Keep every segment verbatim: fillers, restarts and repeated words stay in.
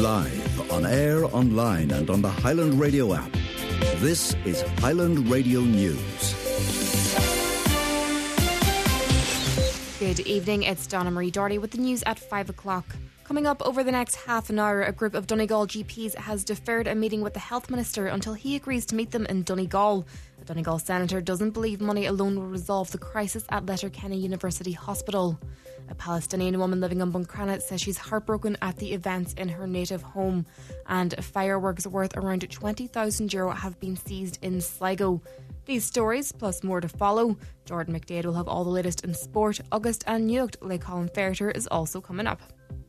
Live, on air, online and on the Highland Radio app. This is Highland Radio News. Good evening, it's Donna Marie Doherty with the news at five o'clock. Coming up over the next half an hour, a group of Donegal G Ps has deferred a meeting with the Health Minister until he agrees to meet them in Donegal. A Donegal senator doesn't believe money alone will resolve the crisis at Letterkenny University Hospital. A Palestinian woman living in Buncrana says she's heartbroken at the events in her native home. And fireworks worth around twenty thousand euro have been seized in Sligo. These stories, plus more to follow. Jordan McDade will have all the latest in sport. August and Nuacht Lake Colin Fairter is also coming up.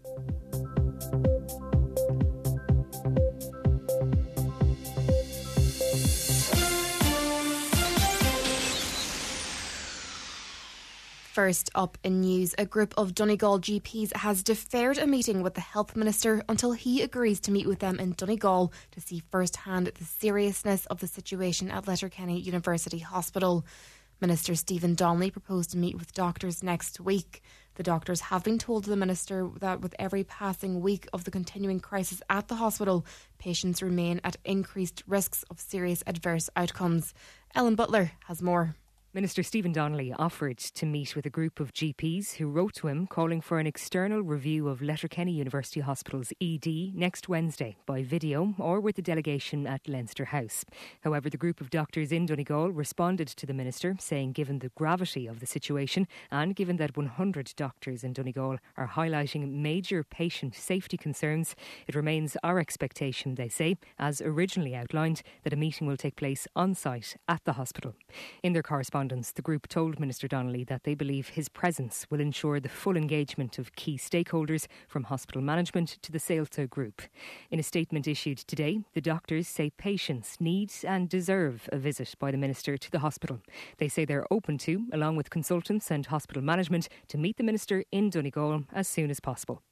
First up in news, a group of Donegal G Ps has deferred a meeting with the Health Minister until he agrees to meet with them in Donegal to see firsthand the seriousness of the situation at Letterkenny University Hospital. Minister Stephen Donnelly proposed to meet with doctors next week. The doctors have been told to the Minister that with every passing week of the continuing crisis at the hospital, patients remain at increased risks of serious adverse outcomes. Ellen Butler has more. Minister Stephen Donnelly offered to meet with a group of G Ps who wrote to him calling for an external review of Letterkenny University Hospital's E D next Wednesday by video or with the delegation at Leinster House. However, the group of doctors in Donegal responded to the Minister, saying given the gravity of the situation and given that one hundred doctors in Donegal are highlighting major patient safety concerns, it remains our expectation, they say, as originally outlined, that a meeting will take place on site at the hospital. In their correspondence, the group told Minister Donnelly that they believe his presence will ensure the full engagement of key stakeholders from hospital management to the Sailta Group. In a statement issued today, the doctors say patients need and deserve a visit by the Minister to the hospital. They say they're open to, along with consultants and hospital management, to meet the Minister in Donegal as soon as possible.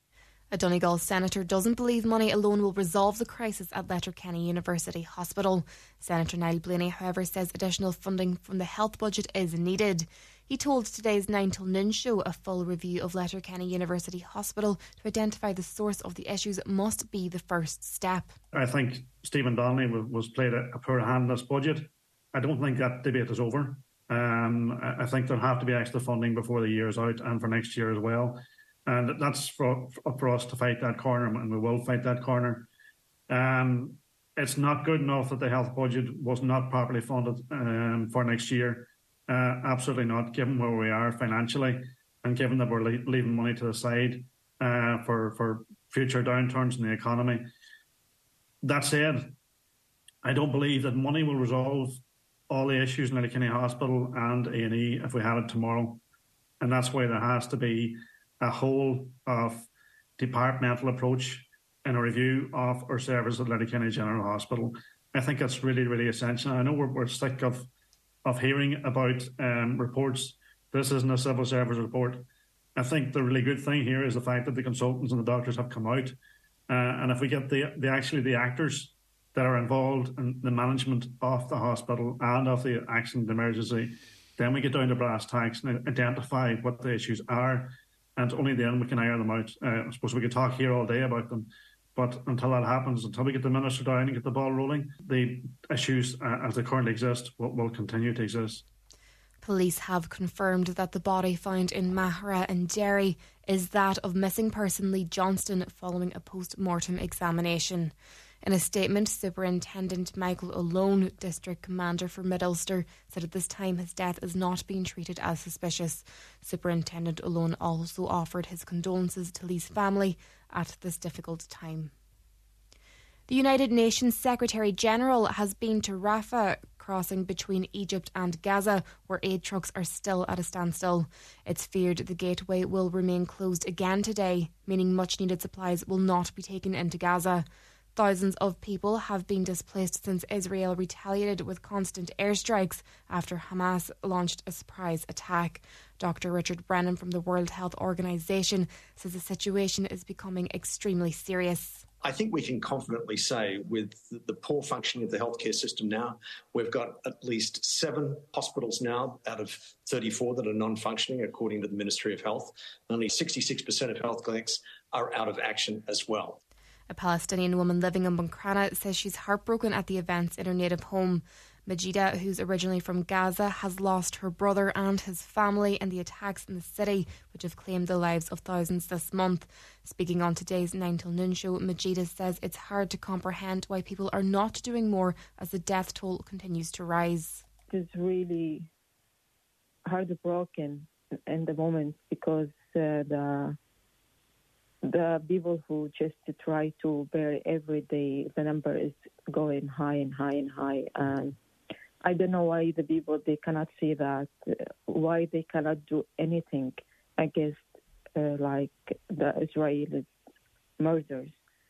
A Donegal senator doesn't believe money alone will resolve the crisis at Letterkenny University Hospital. Senator Niall Blaney, however, says additional funding from the health budget is needed. He told today's nine till noon show a full review of Letterkenny University Hospital to identify the source of the issues must be the first step. I think Stephen Donnelly was played a, a poor hand in this budget. I don't think that debate is over. Um, I think there'll have to be extra funding before the year is out and for next year as well. And that's for, for us to fight that corner, and we will fight that corner. Um, it's not good enough that the health budget was not properly funded um, for next year. Uh, absolutely not, given where we are financially and given that we're le- leaving money to the side uh, for, for future downturns in the economy. That said, I don't believe that money will resolve all the issues in Letterkenny Hospital and A and E if we had it tomorrow. And that's why there has to be a whole of departmental approach and a review of our service at Letterkenny General Hospital. I think that's really, really essential. I know we're, we're sick of, of hearing about um, reports. This isn't a civil service report. I think the really good thing here is the fact that the consultants and the doctors have come out. Uh, and if we get the, the actually the actors that are involved in the management of the hospital and of the accident emergency, then we get down to brass tacks and identify what the issues are. And only then we can iron them out. Uh, I suppose we could talk here all day about them, but until that happens, until we get the Minister down and get the ball rolling, the issues uh, as they currently exist will, will continue to exist. Police have confirmed that the body found in Mahara and Derry is that of missing person Lee Johnston following a post-mortem examination. In a statement, Superintendent Michael O'Lone, District Commander for Mid-Ulster, said at this time his death is not being treated as suspicious. Superintendent O'Lone also offered his condolences to Lee's family at this difficult time. The United Nations Secretary-General has been to Rafah, crossing between Egypt and Gaza, where aid trucks are still at a standstill. It's feared the gateway will remain closed again today, meaning much-needed supplies will not be taken into Gaza. Thousands of people have been displaced since Israel retaliated with constant airstrikes after Hamas launched a surprise attack. Doctor Richard Brennan from the World Health Organization says the situation is becoming extremely serious. I think we can confidently say with the poor functioning of the healthcare system now, we've got at least seven hospitals now out of thirty-four that are non-functioning, according to the Ministry of Health. Only sixty-six percent of health clinics are out of action as well. A Palestinian woman living in Buncrana says she's heartbroken at the events in her native home. Majida, who's originally from Gaza, has lost her brother and his family in the attacks in the city, which have claimed the lives of thousands this month. Speaking on today's nine till noon show, Majida says it's hard to comprehend why people are not doing more as the death toll continues to rise. It's really heartbroken in the moment because uh, the the people who just try to bury every day, the number is going high and high and high. And I don't know why the people, they cannot see that, uh, why they cannot do anything against uh, like the Israeli murders.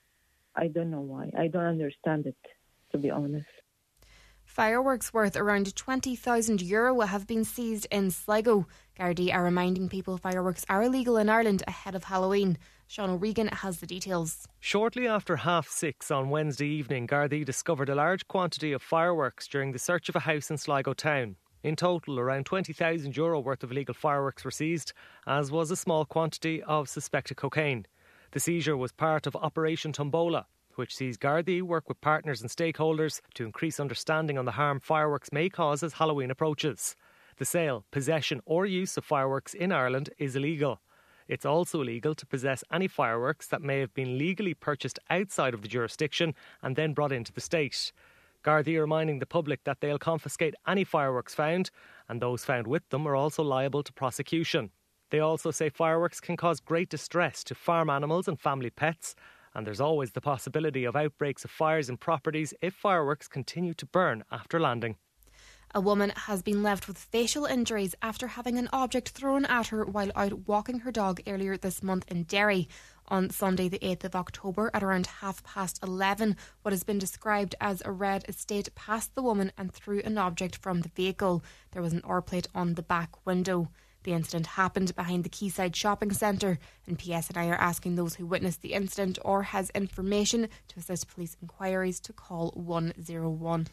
I don't know why. I don't understand it, to be honest. Fireworks worth around twenty thousand euro have been seized in Sligo. Gardaí are reminding people fireworks are illegal in Ireland ahead of Halloween. Sean O'Regan has the details. Shortly after half six on Wednesday evening, Gardaí discovered a large quantity of fireworks during the search of a house in Sligo town. In total, around twenty thousand euro worth of illegal fireworks were seized, as was a small quantity of suspected cocaine. The seizure was part of Operation Tombola, which sees Gardaí work with partners and stakeholders to increase understanding on the harm fireworks may cause as Halloween approaches. The sale, possession or use of fireworks in Ireland is illegal. It's also illegal to possess any fireworks that may have been legally purchased outside of the jurisdiction and then brought into the state. Gardaí are reminding the public that they'll confiscate any fireworks found, and those found with them are also liable to prosecution. They also say fireworks can cause great distress to farm animals and family pets, and there's always the possibility of outbreaks of fires in properties if fireworks continue to burn after landing. A woman has been left with facial injuries after having an object thrown at her while out walking her dog earlier this month in Derry. On Sunday the eighth of October at around half past eleven, what has been described as a red estate passed the woman and threw an object from the vehicle. There was an R plate on the back window. The incident happened behind the Quayside Shopping Centre, and P S N I are asking those who witnessed the incident or has information to assist police inquiries to call one oh one.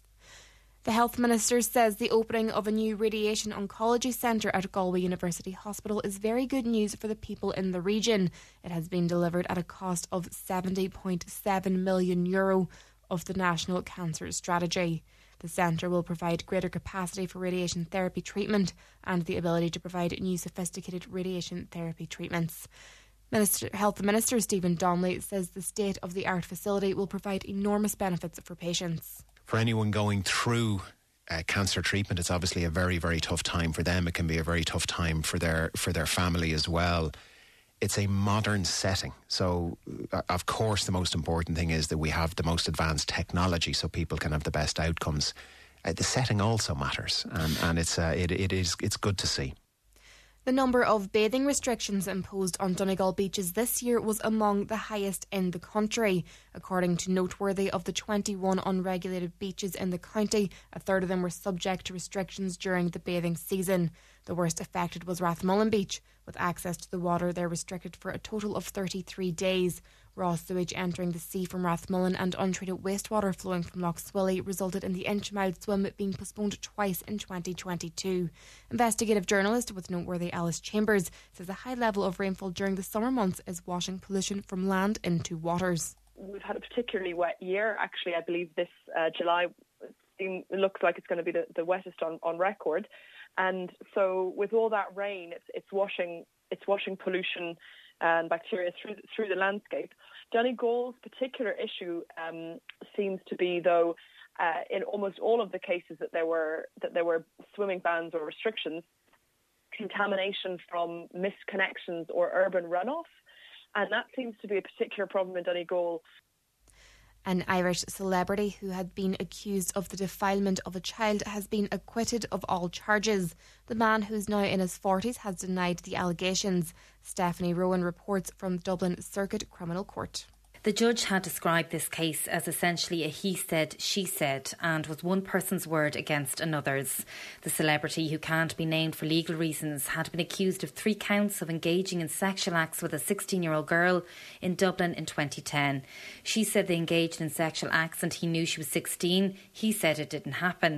The Health Minister says the opening of a new radiation oncology centre at Galway University Hospital is very good news for the people in the region. It has been delivered at a cost of seventy point seven million euro of the National Cancer Strategy. The centre will provide greater capacity for radiation therapy treatment and the ability to provide new sophisticated radiation therapy treatments. Minister, Health Minister Stephen Donnelly says the state-of-the-art facility will provide enormous benefits for patients. For anyone going through uh, cancer treatment, it's obviously a very, very tough time for them. It can be a very tough time for their for their family as well. It's a modern setting. So, uh, of course, the most important thing is that we have the most advanced technology so people can have the best outcomes. Uh, the setting also matters, and, and it's uh, it, it is it's good to see. The number of bathing restrictions imposed on Donegal beaches this year was among the highest in the country. According to Noteworthy, of the twenty-one unregulated beaches in the county, a third of them were subject to restrictions during the bathing season. The worst affected was Rathmullen Beach. With access to the water, they're restricted for a total of thirty-three days. Raw sewage entering the sea from Rathmullen and untreated wastewater flowing from Lough Swilly resulted in the Inchmile swim being postponed twice in twenty twenty-two. Investigative journalist with Noteworthy Alice Chambers says a high level of rainfall during the summer months is washing pollution from land into waters. We've had a particularly wet year. Actually, I believe this uh, July it looks like it's going to be the, the wettest on, on record. And so with all that rain, it's, it's washing it's washing pollution and bacteria through through the landscape. Donegal's particular issue um, seems to be, though, uh, in almost all of the cases that there were that there were swimming bans or restrictions, contamination from missed connections or urban runoff, and that seems to be a particular problem in Donegal. An Irish celebrity who had been accused of the defilement of a child has been acquitted of all charges. The man, who's now in his forties, has denied the allegations. Stephanie Rowan reports from Dublin Circuit Criminal Court. The judge had described this case as essentially a he said, she said, and was one person's word against another's. The celebrity, who can't be named for legal reasons, had been accused of three counts of engaging in sexual acts with a sixteen-year-old girl in Dublin in twenty ten. She said they engaged in sexual acts and he knew she was sixteen. He said it didn't happen.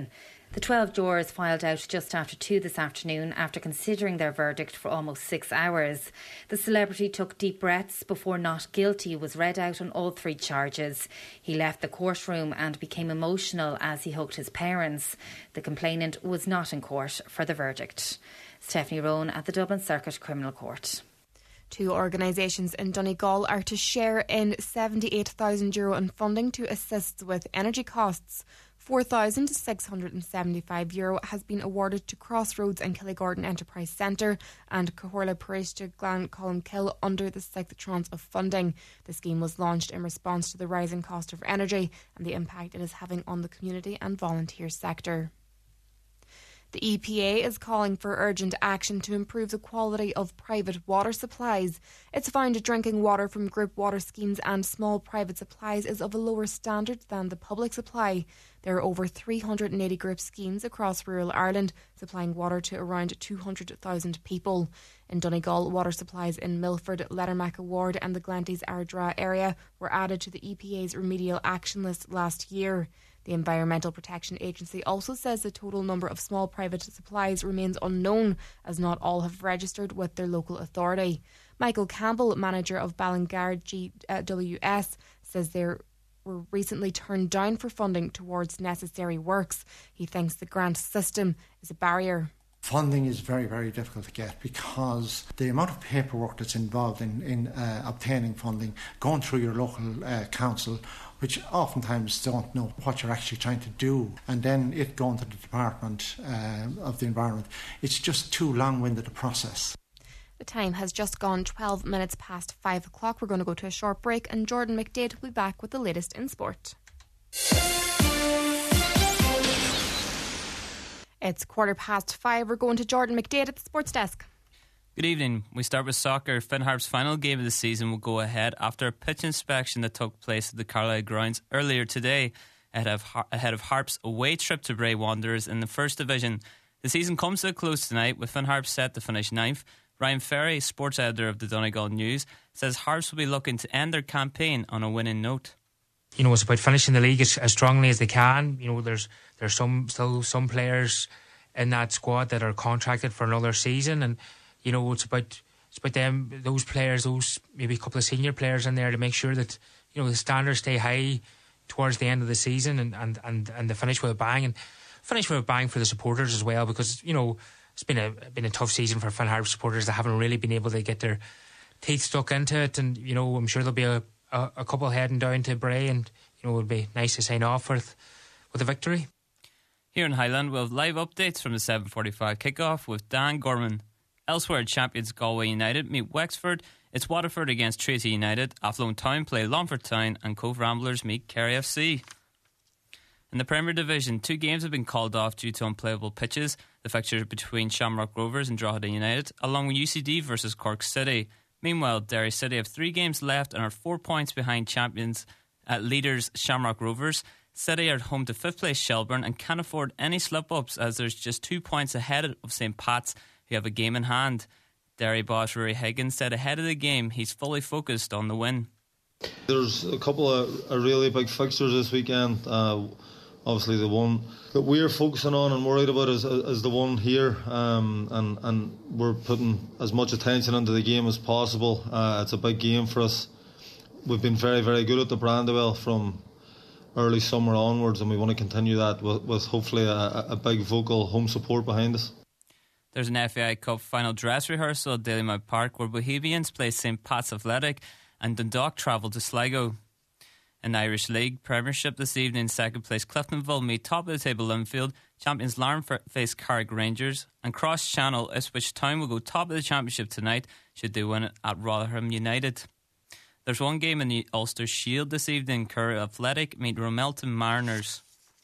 The twelve jurors filed out just after two this afternoon after considering their verdict for almost six hours. The celebrity took deep breaths before not guilty was read out on all three charges. He left the courtroom and became emotional as he hugged his parents. The complainant was not in court for the verdict. Stephanie Rowan at the Dublin Circuit Criminal Court. Two organisations in Donegal are to share in seventy-eight thousand euro in funding to assist with energy costs. four thousand six hundred seventy-five euro has been awarded to Crossroads and Killigordon Enterprise Centre and Cahorla Parishta Glan Columkill under the sixth tranche of funding. The scheme was launched in response to the rising cost of energy and the impact it is having on the community and volunteer sector. The E P A is calling for urgent action to improve the quality of private water supplies. It's found drinking water from group water schemes and small private supplies is of a lower standard than the public supply. There are over three hundred eighty group schemes across rural Ireland, supplying water to around two hundred thousand people. In Donegal, water supplies in Milford, Lettermack Ward and the Glanties Ardra area were added to the E P A's remedial action list last year. The Environmental Protection Agency also says the total number of small private supplies remains unknown, as not all have registered with their local authority. Michael Campbell, manager of Ballingar G W S, says they were recently turned down for funding towards necessary works. He thinks the grant system is a barrier. Funding is very, very difficult to get because the amount of paperwork that's involved in, in uh, obtaining funding, going through your local uh, council, which oftentimes don't know what you're actually trying to do, and then it going to the Department uh, of the Environment. It's just too long-winded a process. The time has just gone twelve minutes past five o'clock. We're going to go to a short break and Jordan McDade will be back with the latest in sport. It's quarter past five. We're going to Jordan McDade at the Sports Desk. Good evening. We start with soccer. Finn Harp's final game of the season will go ahead after a pitch inspection that took place at the Carlisle grounds earlier today ahead of, ahead of Harp's away trip to Bray Wanderers in the First Division. The season comes to a close tonight with Finn Harp set to finish ninth. Ryan Ferry, sports editor of the Donegal News, says Harps will be looking to end their campaign on a winning note. You know, it's about finishing the league as, as strongly as they can. You know, there's there's some still some players in that squad that are contracted for another season, and you know, it's about it's about them, those players, those maybe a couple of senior players in there to make sure that you know the standards stay high towards the end of the season, and and and, and they finish with a bang, and finish with a bang for the supporters as well, because you know it's been a been a tough season for Finn Harp supporters that haven't really been able to get their teeth stuck into it, and you know I'm sure there'll be a. A, a couple heading down to Bray, and you know it would be nice to sign off with with a victory. Here in Highland, we'll have live updates from the seven forty-five kickoff with Dan Gorman. Elsewhere, champions Galway United meet Wexford. It's Waterford against Tracy United. Athlone Town play Longford Town, and Cove Ramblers meet Kerry F C. In the Premier Division, two games have been called off due to unplayable pitches. The fixture between Shamrock Rovers and Drogheda United, along with U C D versus Cork City. Meanwhile, Derry City have three games left and are four points behind champions uh, leaders Shamrock Rovers. City are home to fifth place Shelbourne and can't afford any slip-ups as there's just two points ahead of Saint Pat's, who have a game in hand. Derry boss Rory Higgins said ahead of the game he's fully focused on the win. There's a couple of uh, really big fixtures this weekend. Uh, obviously the one that we're focusing on and worried about is, is the one here, um, and, and we're putting as much attention into the game as possible. Uh, it's a big game for us. We've been very, very good at the Brandywell from early summer onwards, and we want to continue that with, with hopefully a, a big vocal home support behind us. There's an F A I Cup final dress rehearsal at Dalymount Park where Bohemians play Saint Pat's Athletic and Dundalk travel to Sligo. In the Irish League Premiership this evening, second place Cliftonville meet top of the table Linfield. Champions Larne face Carrick Rangers, and Cross Channel Ipswich Town will go top of the championship tonight should they win it at Rotherham United. There's one game in the Ulster Shield this evening. Curra Athletic meet Romelton Mariners.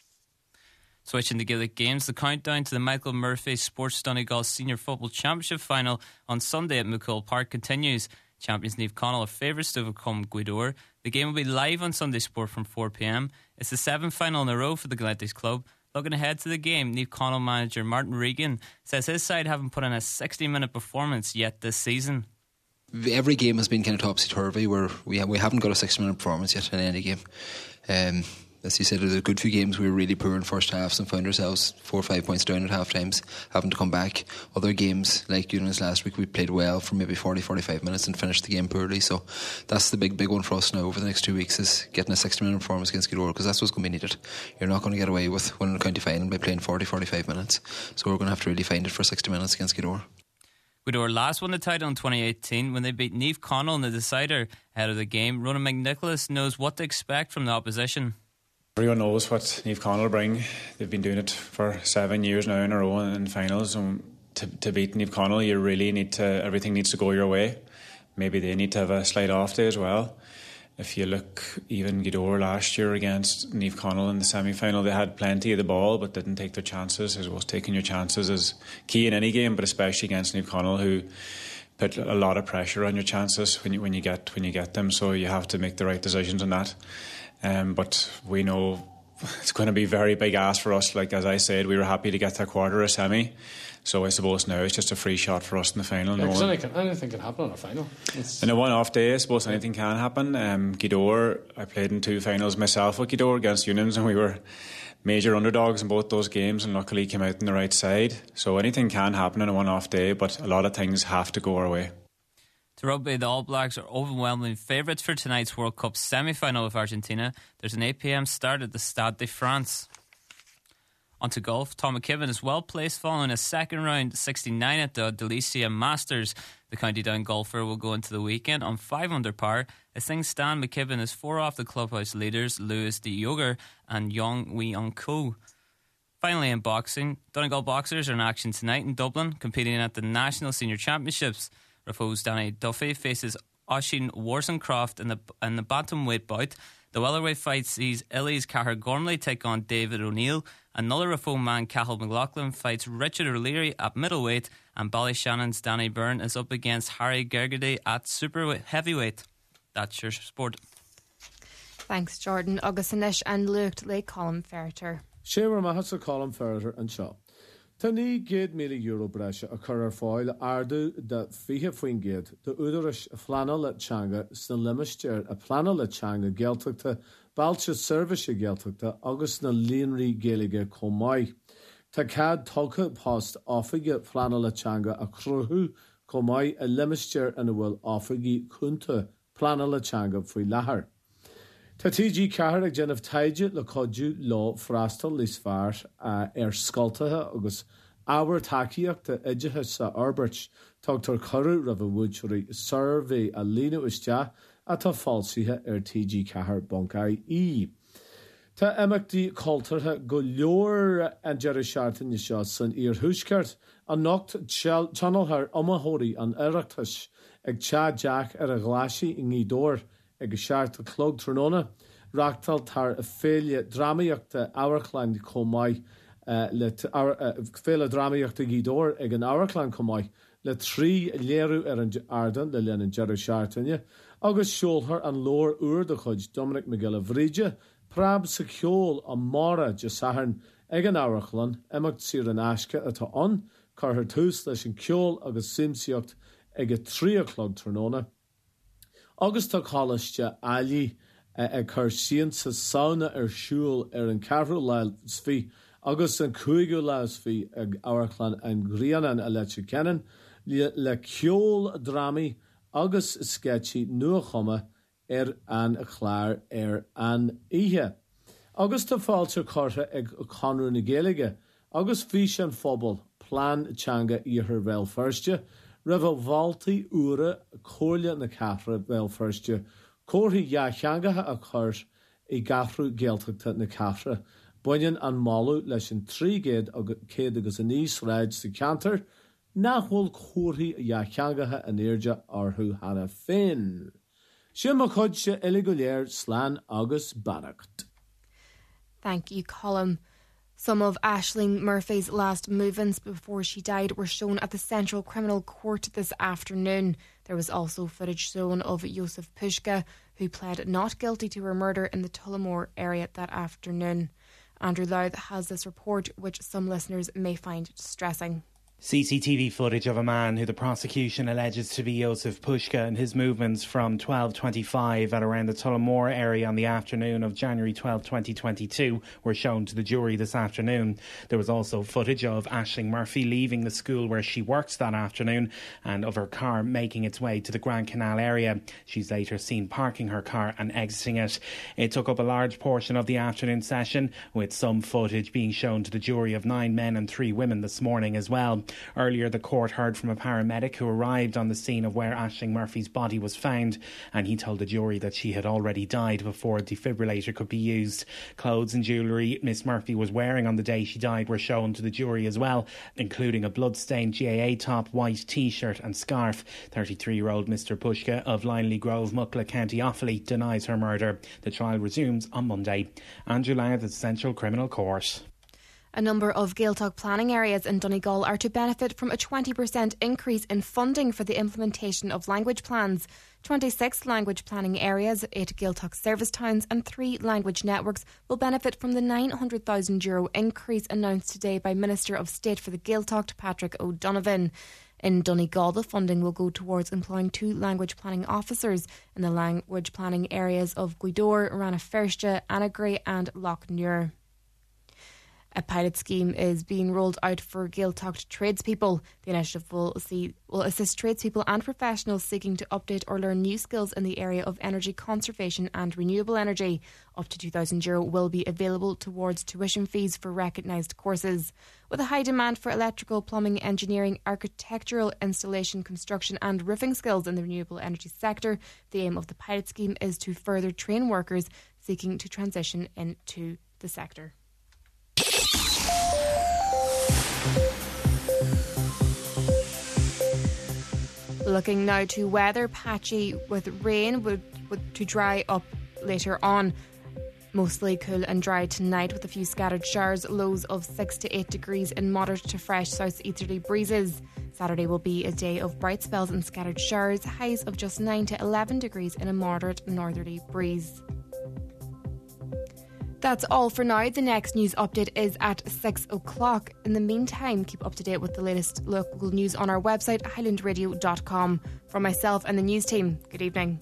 Switching to Gaelic games, the countdown to the Michael Murphy Sports Donegal Senior Football Championship final on Sunday at McCool Park continues. Champions Niamh Connell are favourites to overcome Gweedore. The game will be live on Sunday Sport from four p.m. It's the seventh final in a row for the Gaeltacht club. Looking ahead to the game, Niamh Connell manager Martin Regan says his side haven't put in a sixty-minute performance yet this season. Every game has been kind of topsy-turvy, where we, ha- we haven't got a sixty-minute performance yet in any game. Um, as you said, there's a good few games we were really poor in first halves and found ourselves four or five points down at half times, having to come back. Other games, like Unis last week, we played well for maybe forty, forty-five minutes and finished the game poorly. So that's the big, big one for us now over the next two weeks, is getting a sixty minute performance against Gweedore, because that's what's going to be needed. You're not going to get away with winning the county final by playing forty, forty-five minutes. So we're going to have to really find it for sixty minutes against Gweedore. Gweedore last won the title in twenty eighteen when they beat Niamh Connell in the decider ahead of the game. Ronan McNicholas knows what to expect from the opposition. Everyone knows what Niamh Connell bring. They've been doing it for seven years now in a row in finals. And to, to beat Niamh Connell, you really need to, everything needs to go your way. Maybe they need to have a slight off day as well. If you look, even Gweedore last year against Niamh Connell in the semi-final, they had plenty of the ball but didn't take their chances. I suppose taking your chances is key in any game, but especially against Niamh Connell, who put a lot of pressure on your chances when you when you get when you get them. So you have to make the right decisions on that. Um, but we know it's going to be very big ask for us. Like as I said, we were happy to get to a quarter or semi. So I suppose now it's just a free shot for us in the final. Yeah, no one, anything, anything can happen in a final. It's... In a one-off day, I suppose anything can happen. Um, Gweedore, I played in two finals myself with Gweedore against Unions, and we were major underdogs in both those games, and luckily came out on the right side. So anything can happen in a one-off day, but a lot of things have to go our way. To rugby, the All Blacks are overwhelming favourites for tonight's World Cup semi-final with Argentina. There's an eight p.m. start at the Stade de France. On to golf. Tom McKibben is well placed following a second round sixty-nine at the Delicia Masters. The County Down golfer will go into the weekend on five under par. As things stand, McKibben is four off the clubhouse leaders Louis de Joger and Yong Wei Ko. Finally, in boxing, Donegal boxers are in action tonight in Dublin, competing at the National Senior Championships. Rafo's Danny Duffy faces Oisin Warsencroft in the in the bantamweight bout. The welterweight fight sees Illy's Cahir Gormley take on David O'Neill. Another Rafo man, Cathal McLaughlin, fights Richard O'Leary at middleweight, and Ballyshanon's Danny Byrne is up against Harry Gergely at super heavyweight. That's your sport. Thanks, Jordan. Agus Anish and Luke le Colin Ferreter. Séwer Mahasa Colin Ferreter and Shaw. Tani gyd mili euro brescia a cur ar fáil ardu de fihe foin gyd de uderish flana le changa sna limishtir a plana le changa geltugta balcha service geltugta agus na linri gelige komai. Ta cad tolka post offige flana le changa a cruhu komai a limishtir and a will offigi kunta plana le changa foi lahar. Ta T G Cahir ag gen of taidje le codju law frastal lisvar uh, er scultaha agus our takiach de edgeha sa arbert Doctor Curru rava wujuri survey a lina usja at a falsiha er T G Cahir bonkai e. Ta emak di culterha go lure and jerry shartin yisha san ear hushkert a knocked channel her omahori an erectus ag cha jack er a glashi in Gweedore ag shart a clog tronona rachtal tar a failure dramaíochta Auerklang comai uh, le féile dramaíochta Gweedore ag an Auerklang comai le trí léirú ar an ardan le lean an Jerry Shartine agus siolthar an lór úr de chud Dominic McGill Vrige prab sa ceol a mara de saharn ag an Auerklang emacht sir an asca atá an carthar tús leis an ceol agus simsiocht ag a trí o'clock tróna agus tá chalaiste ali a chur sian sa sauna ar siúil ar an carú leilsfi agus an cúigú leilsfi ag Auerklang an Grianan a lete kennen le ceol drami agus sketchy nuachama ar an a chláir ar an ihe. Agus tá fáilte cartha ag Conrú na Gaeilge agus fi an phobal plan teanga ihir bhil firste River Valti Ura Corlia na Cafra Bell Firstje Corhi Yachangaha a Kurt a Gafru Geltata na Cafra Bunyan and Malu Lesson three gate of Kadagas and East Reds the Canter Nahul Corhi Yachangaha and Irja or who had a fin. Shimakodja Eligolier Slan August Bannocked. Thank you, Colin. Some of Aisling Murphy's last movements before she died were shown at the Central Criminal Court this afternoon. There was also footage shown of Joseph Pushka, who pled not guilty to her murder in the Tullamore area that afternoon. Andrew Louth has this report, which some listeners may find distressing. C C T V footage of a man who the prosecution alleges to be Jozef Puszka and his movements from twelve twenty-five at around the Tullamore area on the afternoon of January twelfth, twenty twenty-two were shown to the jury this afternoon. There was also footage of Aisling Murphy leaving the school where she works that afternoon and of her car making its way to the Grand Canal area. She's later seen parking her car and exiting it. It took up a large portion of the afternoon session, with some footage being shown to the jury of nine men and three women this morning as well. Earlier, the court heard from a paramedic who arrived on the scene of where Aisling Murphy's body was found, and he told the jury that she had already died before a defibrillator could be used. Clothes and jewellery Miss Murphy was wearing on the day she died were shown to the jury as well, including a blood-stained G A A top, white T-shirt and scarf. thirty-three-year-old Mister Puszka of Lineley Grove, Mucklagh, County Offaly, denies her murder. The trial resumes on Monday. Andrew Louth at Central Criminal Court. A number of Gaeltacht planning areas in Donegal are to benefit from a twenty percent increase in funding for the implementation of language plans. twenty-six language planning areas, eight Gaeltacht service towns and three language networks will benefit from the nine hundred thousand euro increase announced today by Minister of State for the Gaeltacht, Patrick O'Donovan. In Donegal, the funding will go towards employing two language planning officers in the language planning areas of Gweedore, Ranna-Feirste, Annagry and Lough Neagh. A pilot scheme is being rolled out for Gaeltacht tradespeople. The initiative will see will assist tradespeople and professionals seeking to update or learn new skills in the area of energy conservation and renewable energy. Up to two thousand euro will be available towards tuition fees for recognised courses. With a high demand for electrical, plumbing, engineering, architectural, installation, construction and roofing skills in the renewable energy sector, the aim of the pilot scheme is to further train workers seeking to transition into the sector. Looking now to weather, patchy with rain would, would to dry up later on. Mostly cool and dry tonight with a few scattered showers, lows of six to eight degrees and moderate to fresh south-easterly breezes. Saturday will be a day of bright spells and scattered showers, highs of just nine to eleven degrees and a moderate northerly breeze. That's all for now. The next news update is at six o'clock. In the meantime, keep up to date with the latest local news on our website, highland radio dot com. From myself and the news team, good evening.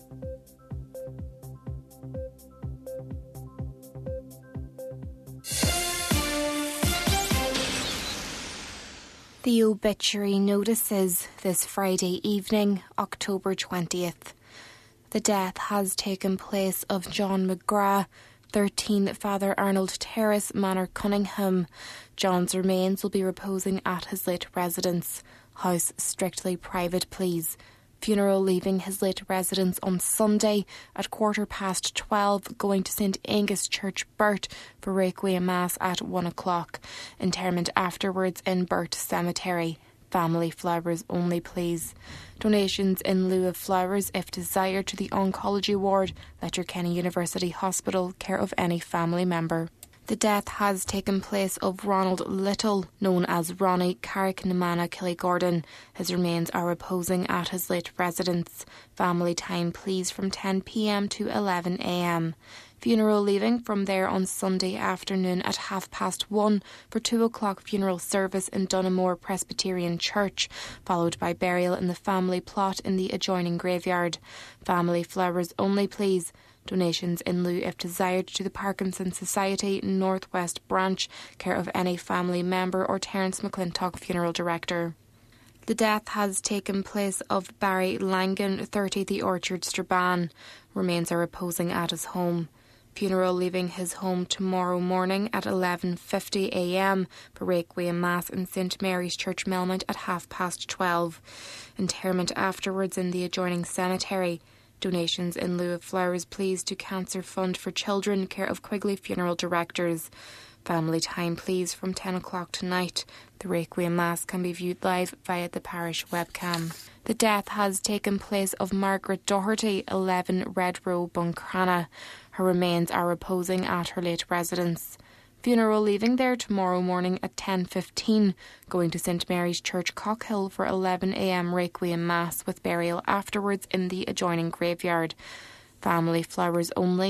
The obituary notices this Friday evening, October twentieth. The death has taken place of John McGrath, thirteen Father Arnold Terrace, Manor Cunningham. John's remains will be reposing at his late residence. House strictly private, please. Funeral leaving his late residence on Sunday at quarter past twelve, going to St Angus Church, Burt, for Requiem Mass at one o'clock. Interment afterwards in Burt Cemetery. Family flowers only, please. Donations in lieu of flowers, if desired, to the oncology ward, Letterkenny University Hospital, care of any family member. The death has taken place of Ronald Little, known as Ronnie Carrick-Namana Killigordon. His remains are reposing at his late residence. Family time, please, from ten p m to eleven a m. Funeral leaving from there on Sunday afternoon at half past one for two o'clock funeral service in Dunamore Presbyterian Church, followed by burial in the family plot in the adjoining graveyard. Family flowers only, please. Donations in lieu, if desired, to the Parkinson Society North West Branch, care of any family member or Terence McClintock, funeral director. The death has taken place of Barry Langan, thirty, The Orchard, Strabane. Remains are reposing at his home. Funeral leaving his home tomorrow morning at eleven fifty a m for Requiem Mass in St Mary's Church, Melmont at half past twelve. Interment afterwards in the adjoining cemetery. Donations in lieu of flowers, please, to Cancer Fund for Children, care of Quigley Funeral Directors. Family time, please, from ten o'clock tonight. The Requiem Mass can be viewed live via the parish webcam. The death has taken place of Margaret Doherty, eleven Red Row, Buncrana. Her remains are reposing at her late residence. Funeral leaving there tomorrow morning at ten fifteen, going to St Mary's Church, Cockhill, for eleven a m Requiem Mass, with burial afterwards in the adjoining graveyard. Family flowers only.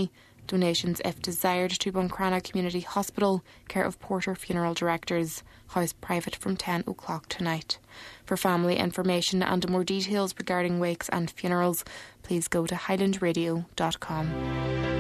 Donations, if desired, to Buncrana Community Hospital, care of Porter Funeral Directors, house private from ten o'clock tonight. For family information and more details regarding wakes and funerals, please go to highland radio dot com.